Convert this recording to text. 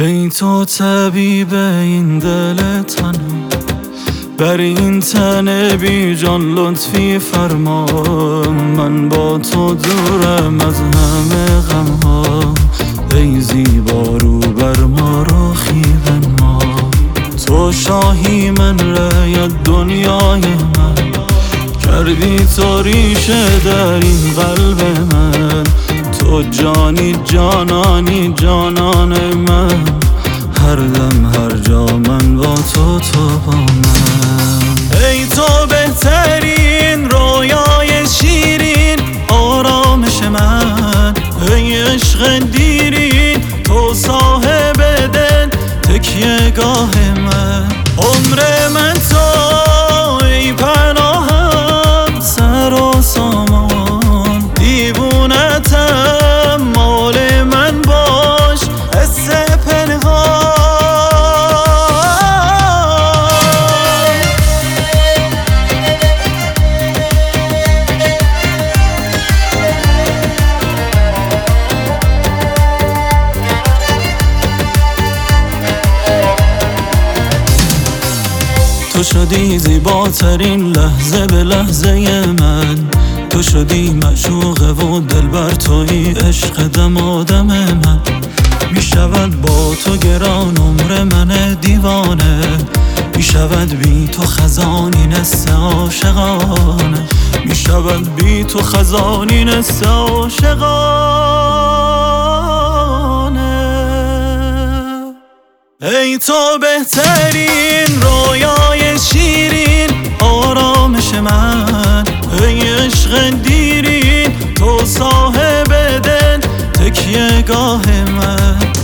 ای تو طبیب این دل تنها، بر این تن بی جان لطفی فرما. من با تو دورم از همه غمها، ای زیبا رو بر ما رخی بنما. تو شاهی من رأیت دنیای من، کردی تو ریشه در این قلب من. تو جانی جانانی جانان من، هر دم هر جا من با تو با من. ای تو بهترین رویای شیرین آرامش من، ای عشق دیرین تو صاحب دل تکیه گاه من. عمر من تو ای پناهم سر و سامان، دیوونتم مال من باش حس پنهان. تو شدی زیباترین لحظه به لحظه من، تو شدی معشوقه و دلبر تویی عشق دمادم من. میشود با تو گران عمر من دیوانه، میشود بی تو خزانی نسته عاشقانه، میشود بی تو خزانی نسته عاشقانه. ای تو بهترین رویای شیرین آرامش من، ای عشق دیرین تو صاحب دل تکیه گاه من.